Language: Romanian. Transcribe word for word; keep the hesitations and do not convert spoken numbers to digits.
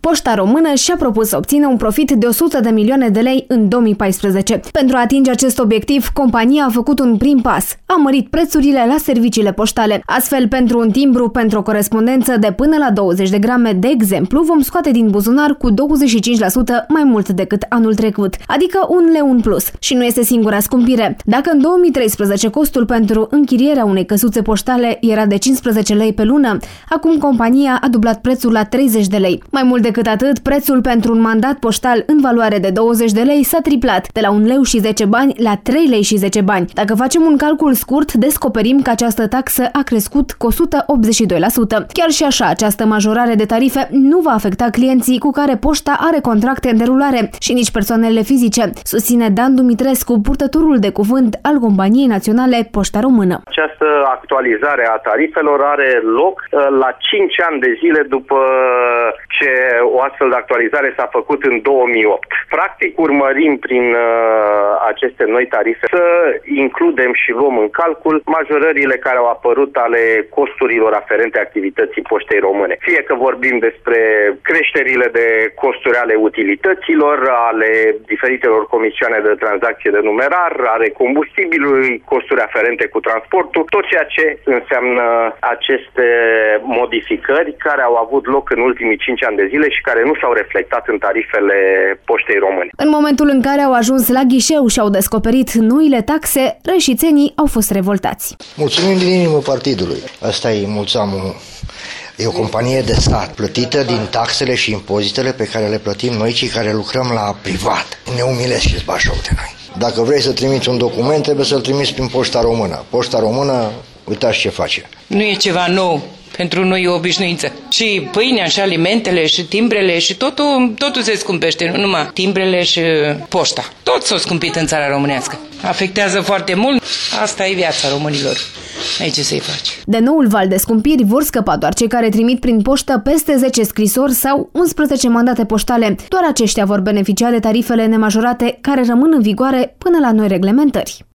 Poșta Română și-a propus să obțină un profit de o sută de milioane de lei în două mii paisprezece. Pentru a atinge acest obiectiv, compania a făcut un prim pas. A mărit prețurile la serviciile poștale. Astfel, pentru un timbru pentru o corespondență de până la douăzeci de grame, de exemplu, vom scoate din buzunar cu douăzeci și cinci la sută mai mult decât anul trecut, adică un leu în plus. Și nu este singura scumpire. Dacă în două mii treisprezece costul pentru închirierea unei căsuțe poștale era de cincisprezece lei pe lună, acum compania a dublat prețul la treizeci de lei. Mai mult decât atât, prețul pentru un mandat poștal în valoare de douăzeci de lei s-a triplat, de la un leu și zece bani la trei lei și zece bani. Dacă facem un calcul scurt, descoperim că această taxă a crescut cu o sută optzeci și doi la sută. Chiar și așa, această majorare de tarife nu va afecta clienții cu care poșta are contracte în derulare și nici persoanele fizice, susține Dan Dumitrescu, purtătorul de cuvânt al Companiei Naționale Poșta Română. Această actualizare a tarifelor are loc la cinci ani de zile după ce o astfel de actualizare s-a făcut în două mii opt. Practic urmărim prin uh, aceste noi tarife să includem și luăm în calcul majorările care au apărut ale costurilor aferente activității Poștei Române. Fie că vorbim despre creșterile de costuri ale utilităților, ale diferitelor comisioane de tranzacție de numerar, ale combustibilului, costuri aferente cu transportul, tot ceea ce înseamnă aceste modificări care au avut loc în ultimii cinci ani de zile și care nu s-au reflectat în tarifele Poștei Române. În momentul în care au ajuns la ghișeu și au descoperit noile taxe, reșițenii au fost revoltați. Mulțumim din inimă partidului. Asta e Mulțamul. E o companie de stat, plătită din taxele și impozitele pe care le plătim noi, cei care lucrăm la privat. Ne umilesc și-ți bagi joc de noi. Dacă vrei să trimiți un document, trebuie să-l trimiți prin Poșta Română. Poșta Română, uitați ce face. Nu e ceva nou. Pentru noi e o obișnuință. Și pâinea, și alimentele, și timbrele, și totul, totul se scumpește, nu numai timbrele și poșta. Tot s-a scumpit în țara românească. Afectează foarte mult. Asta e viața românilor. Aici ce să-i faci. De noul val de scumpiri vor scăpa doar cei care trimit prin poștă peste zece scrisori sau unsprezece mandate poștale. Doar aceștia vor beneficia de tarifele nemajorate care rămân în vigoare până la noi reglementări.